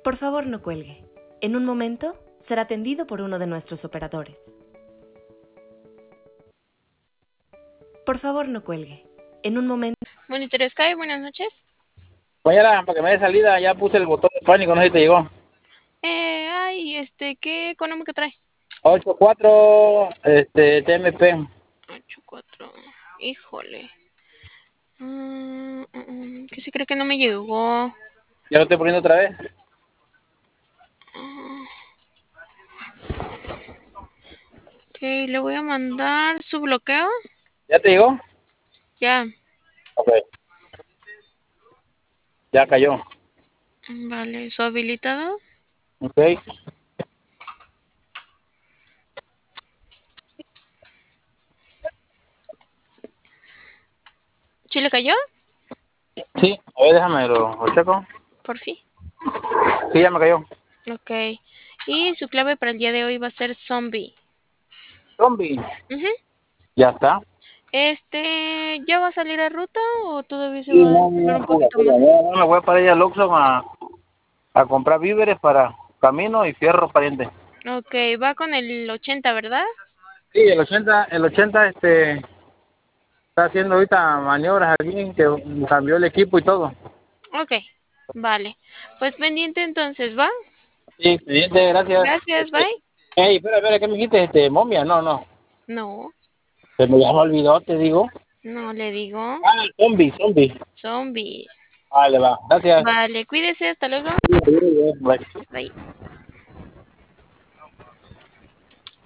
Por favor, no cuelgue. En un momento será atendido por uno de nuestros operadores. Por favor, no cuelgue. En un momento... Monitor Sky, buenas noches. Compañera, para que me dé salida, ya puse el botón de pánico, no sé si te llegó. ¿Qué económico trae? 84, TMP. 84. Híjole. ¿Qué se cree que no me llegó? Ya lo estoy poniendo otra vez. Ok, le voy a mandar su bloqueo. ¿Ya te llegó? Ya. Ok. Ya cayó. Vale, su habilitado. Ok. ¿Sí le cayó? Sí, a ver, déjame lo checo. Por fin. Sí, ya me cayó. Ok. Y su clave para el día de hoy va a ser zombie. Zombie. Ujú. Ya está. ¿Ya va a salir a ruta o todavía se Sí, va a no, esperar no, un fuga, poquito fuga. más? No, me voy para allá al Oxxo a comprar víveres para camino y fierro pariente. Ok, va con el 80, ¿verdad? Sí, el 80 está haciendo ahorita maniobras aquí, que cambió el equipo y todo. Ok, vale. Pues pendiente entonces, ¿va? Sí, pendiente, gracias. Gracias, bye. Ey, espera, ¿qué me dijiste? Momia, no. No, Se me ya me olvidó, te digo. no le digo. Ah, zombie. Zombies. Vale, va. Gracias. Vale, cuídese, hasta luego. Bye. Bye.